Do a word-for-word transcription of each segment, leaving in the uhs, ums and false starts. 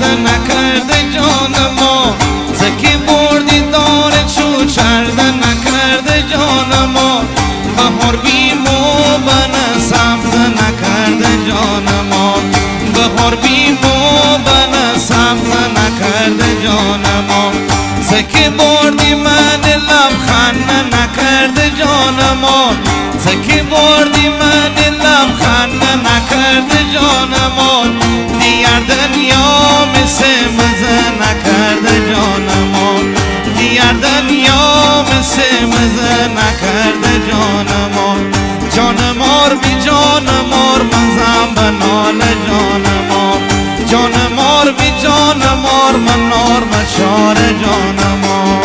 نکرده جان ما، زکی بردی داره چو چرده نکرده جان ما، بهار بیمو بنا سبز نکرده جان ما، بهار بیمو بنا سبز نکرده جان ما، زکی بردی من لبخند نکرده جان ما، زکی بردی من لبخند نکرده جان ما، دیگر دنیا مثل مزه نکرده جان ما، دیگر دنیا مثل مزه نکرده جان ما، جان مار بی جان مار مزم بنال جان ما، جان مار بی جان مار من نار مشار جان ما.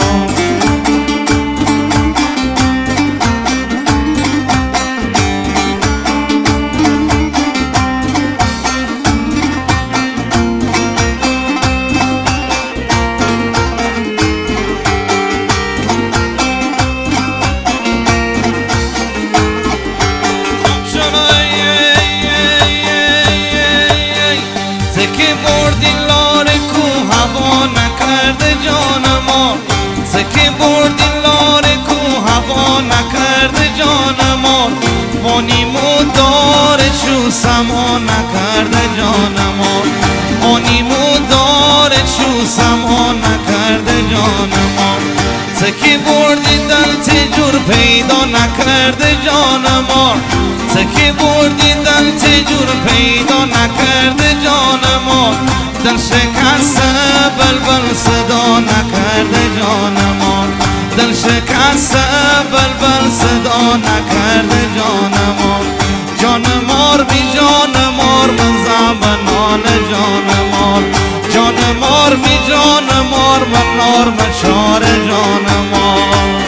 زکی بردی لاره کو هوا نکرده جان ما، آنیمو داره چو سما نکرده جان ما، آنیمو داره چو سما نکرده جان ما، زکی بردی دل تجور پیدا نکرده جان ما، زکی بردی دل تجور پیدا نکرده جان ما، دل شکسته بلبل صدا نکرده جان ما، دل شکسته بلبل صدا نکرده جان ما، جان مار بی جان مار من زبنال جان مار، جان مار بی جان مار من نار مشار جان مار.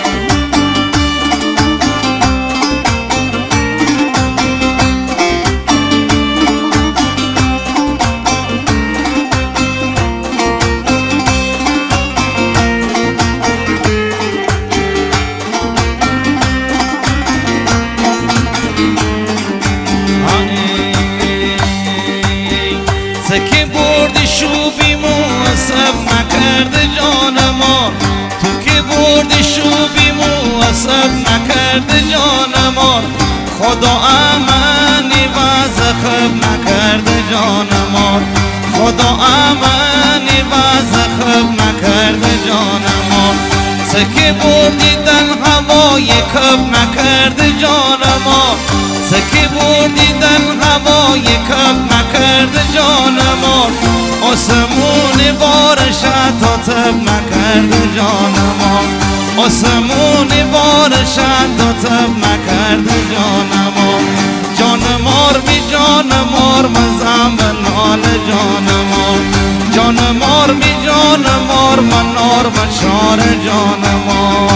زکی بردی شوبی موصف نکرده جان ما، تو که بردی شوبی موصف نکرده جان ما، خدا امنی و زخم نکرده جان ما، خدا امنی و زخم نکرده جان ما، زکی بردی دل هوای کب نکرده جان ما، زکی بردی دل هوای کب نکرده جان ما، آسمون بارش تاتب نکرده جان ما، آسمون بارش تاتب نکرده جان ما، جان مار بی جان مار مزم بنال جان ما، جان مار بی جان مار من نار مشار جان ما.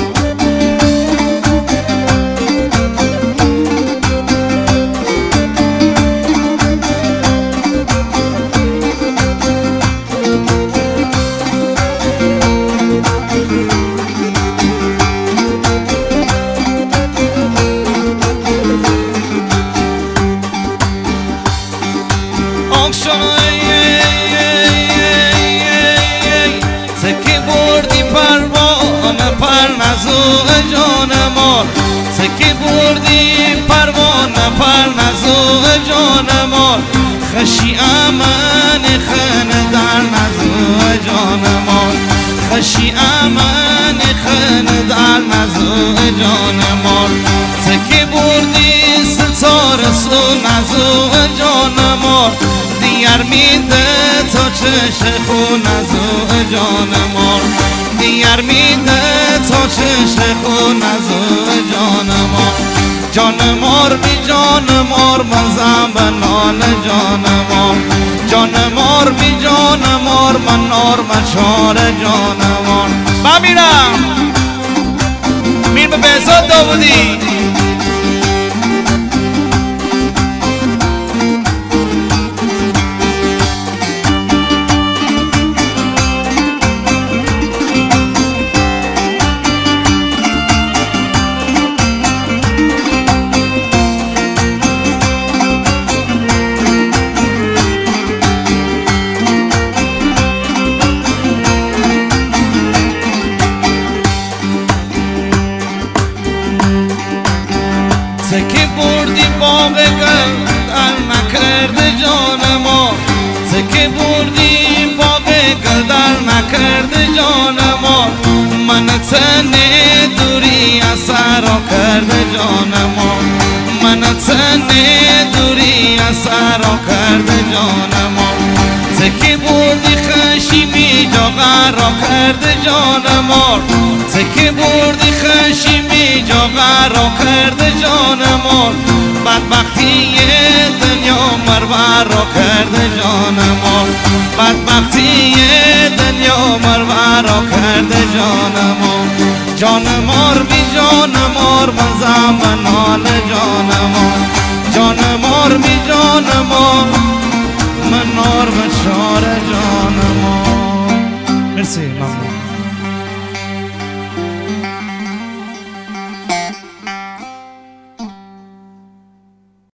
زکی بردی پروانه پر نزوع جان مار، زکی بردی پروانه پر نزوع جان مار، خشی امن خن در نزوع جان مار، خشی امن خن در نزوع جان مار، زکی بردی ستاره سو نزوع جان مار، دیگر میده تا چش خون نزوع جان مار، دیگر میده تا چش خون نزوع جان مار، جان مار بی جان مار مزم بنال جان مار، جان مار بی جان مار من نار مشار جان مار. من میرم میر به بهزاد داودی. که بردی باغ گل در نکرد جان ما من تن دوری اثر کرد جان ما من تن دوری اثر کرد جان ما که بردی خشیمی جا قرار کرد جان ما که بردی خشیمی جا قرار کرد جان ما بدبختی دنیا مرور کرد جان ما بدبختی دنیا مرور کرد جان ما جان مار بی جان مار من زمانان جان ما جان مار بی جان مار من نار بشار جان ما. مرسی ممنون.